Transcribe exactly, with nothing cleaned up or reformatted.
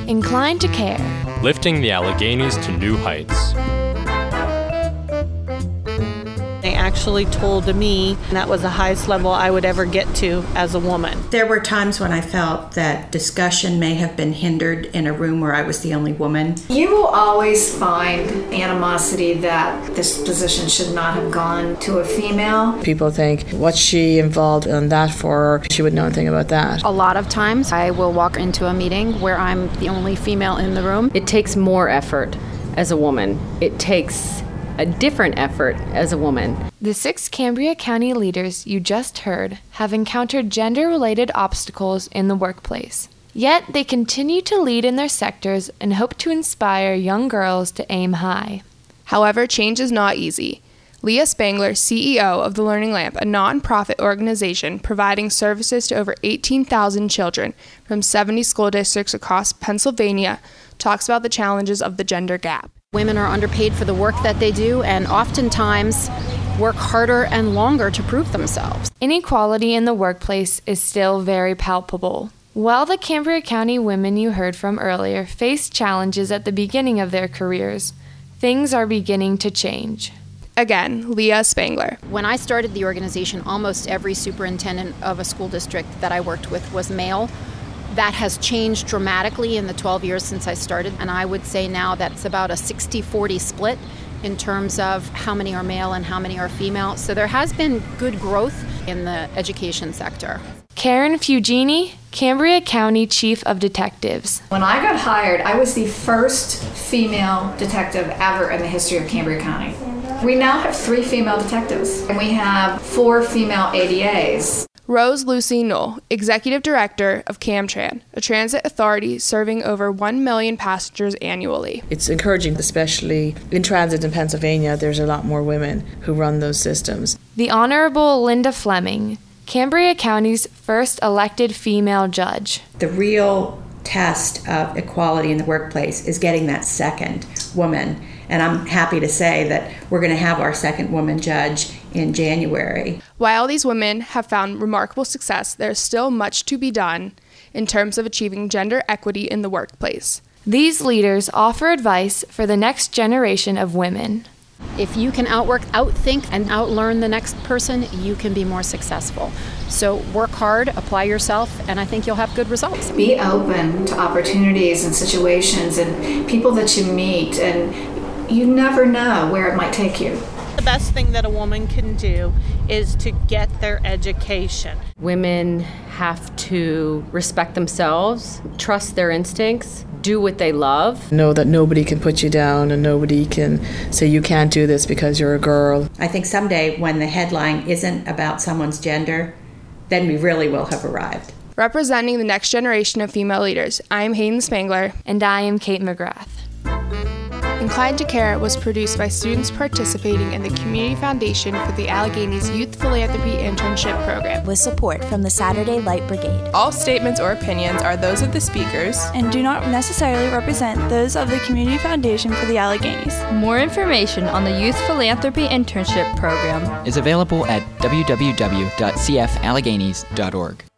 Inclined to Care, lifting the Alleghenies to new heights. They actually told me that was the highest level I would ever get to as a woman. There were times when I felt that discussion may have been hindered in a room where I was the only woman. You will always find animosity that this position should not have gone to a female. People think, what's she involved in that for? She would know anything about that. A lot of times I will walk into a meeting where I'm the only female in the room. It takes more effort as a woman. It takes a different effort as a woman. The six Cambria County leaders you just heard have encountered gender-related obstacles in the workplace. Yet they continue to lead in their sectors and hope to inspire young girls to aim high. However, change is not easy. Leah Spangler, C E O of The Learning Lamp, a non-profit organization providing services to over eighteen thousand children from seventy school districts across Pennsylvania, talks about the challenges of the gender gap. Women are underpaid for the work that they do and oftentimes work harder and longer to prove themselves. Inequality in the workplace is still very palpable. While the Cambria County women you heard from earlier faced challenges at the beginning of their careers, things are beginning to change. Again, Leah Spangler. When I started the organization, almost every superintendent of a school district that I worked with was male. That has changed dramatically in the twelve years since I started, and I would say now that's about a sixty forty split in terms of how many are male and how many are female. So there has been good growth in the education sector. Karen Fugini, Cambria County Chief of Detectives. When I got hired, I was the first female detective ever in the history of Cambria County. We now have three female detectives, and we have four female A D As. Rose Lucy Knoll, Executive Director of CamTran, a transit authority serving over one million passengers annually. It's encouraging, especially in transit in Pennsylvania, there's a lot more women who run those systems. The Honorable Linda Fleming, Cambria County's first elected female judge. The real test of equality in the workplace is getting that second woman. And I'm happy to say that we're going to have our second woman judge in January. While these women have found remarkable success, there's still much to be done in terms of achieving gender equity in the workplace. These leaders offer advice for the next generation of women. If you can outwork, outthink, and outlearn the next person, you can be more successful. So work hard, apply yourself, and I think you'll have good results. Be open to opportunities and situations and people that you meet, and you never know where it might take you. The best thing that a woman can do is to get their education. Women have to respect themselves, trust their instincts, do what they love. Know that nobody can put you down and nobody can say you can't do this because you're a girl. I think someday when the headline isn't about someone's gender, then we really will have arrived. Representing the next generation of female leaders, I am Hayden Spangler. And I am Kate McGrath. Inclined to Care was produced by students participating in the Community Foundation for the Alleghenies Youth Philanthropy Internship Program, with support from the Saturday Light Brigade. All statements or opinions are those of the speakers and do not necessarily represent those of the Community Foundation for the Alleghenies. More information on the Youth Philanthropy Internship Program is available at w w w dot c f alleghenies dot org.